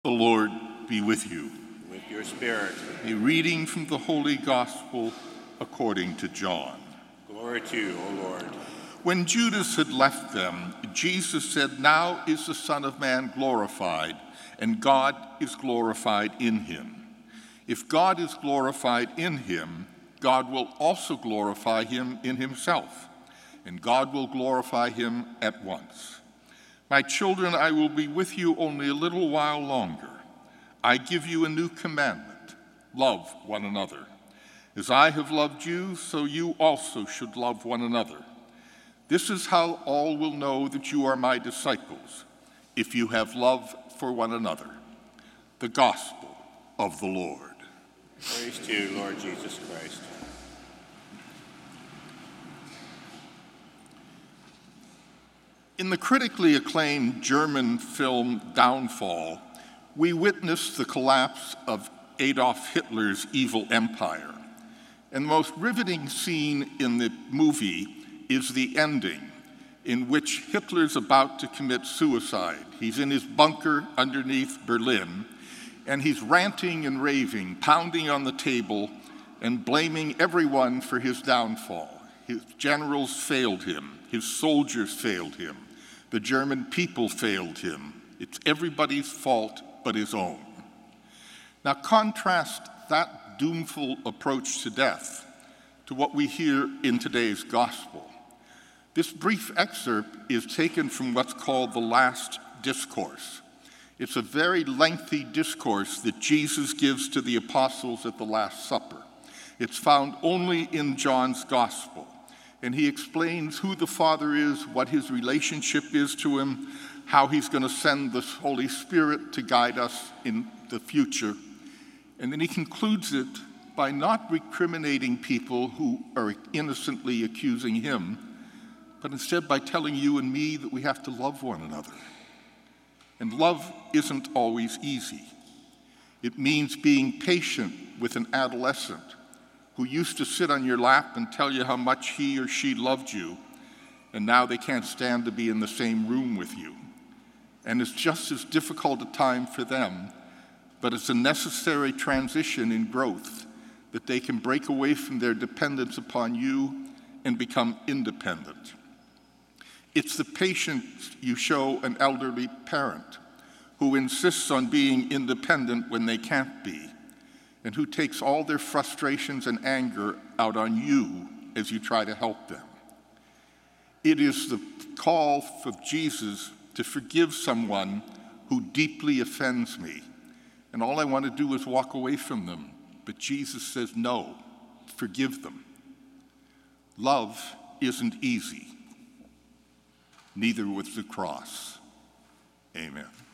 The Lord be with you. With your spirit. A reading from the Holy Gospel according to John. Glory to you, O Lord. When Judas had left them, Jesus said, "Now is the Son of Man glorified, and God is glorified in him. If God is glorified in him, God will also glorify him in himself, and God will glorify him at once. My children, I will be with you only a little while longer. I give you a new commandment: love one another. As I have loved you, so you also should love one another. This is how all will know that you are my disciples, if you have love for one another." The Gospel of the Lord. Praise to you, Lord Jesus Christ. In the critically acclaimed German film Downfall, we witness the collapse of Adolf Hitler's evil empire. And the most riveting scene in the movie is the ending, in which Hitler's about to commit suicide. He's in his bunker underneath Berlin, and he's ranting and raving, pounding on the table, and blaming everyone for his downfall. His generals failed him. His soldiers failed him. The German people failed him. It's everybody's fault but his own. Now contrast that doomful approach to death to what we hear in today's gospel. This brief excerpt is taken from what's called the Last Discourse. It's a very lengthy discourse that Jesus gives to the apostles at the Last Supper. It's found only in John's Gospel. And he explains who the Father is, what his relationship is to him, how he's going to send the Holy Spirit to guide us in the future. And then he concludes it by not recriminating people who are innocently accusing him, but instead by telling you and me that we have to love one another. And love isn't always easy. It means being patient with an adolescent who used to sit on your lap and tell you how much he or she loved you, and now they can't stand to be in the same room with you. And it's just as difficult a time for them, but it's a necessary transition in growth that they can break away from their dependence upon you and become independent. It's the patience you show an elderly parent who insists on being independent when they can't be, and who takes all their frustrations and anger out on you as you try to help them. It is the call of Jesus to forgive someone who deeply offends me, and all I want to do is walk away from them. But Jesus says, no, forgive them. Love isn't easy. Neither was the cross. Amen.